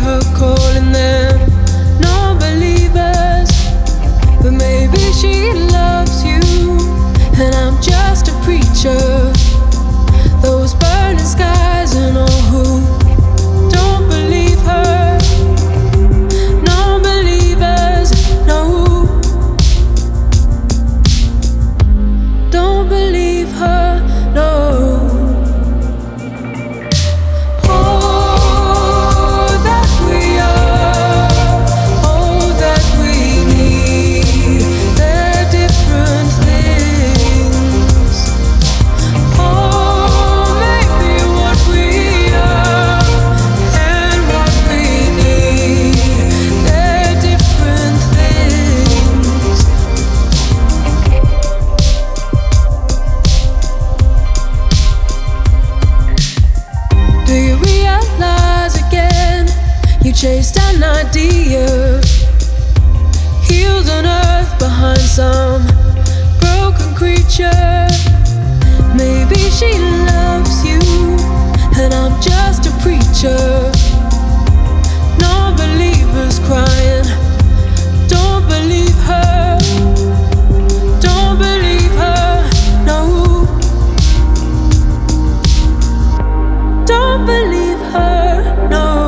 her calling them non-believers, but maybe she loves you, and I'm just a preacher. Those burning skies and all who don't believe her, non-believers, no, don't believe her, no. Chased an idea, healed on earth behind some broken creature. Maybe she loves you, and I'm just a preacher. Non-believers crying, don't believe her, don't believe her, no, don't believe her, no.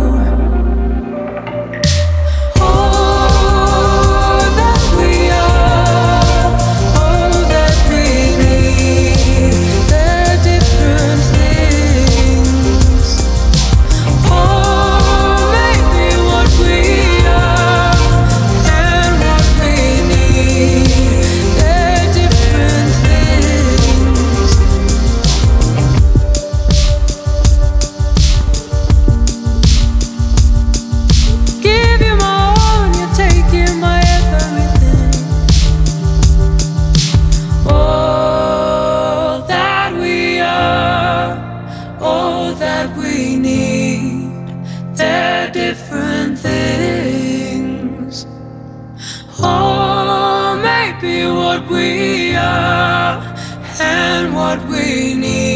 Different things. Oh, maybe what we are and what we need.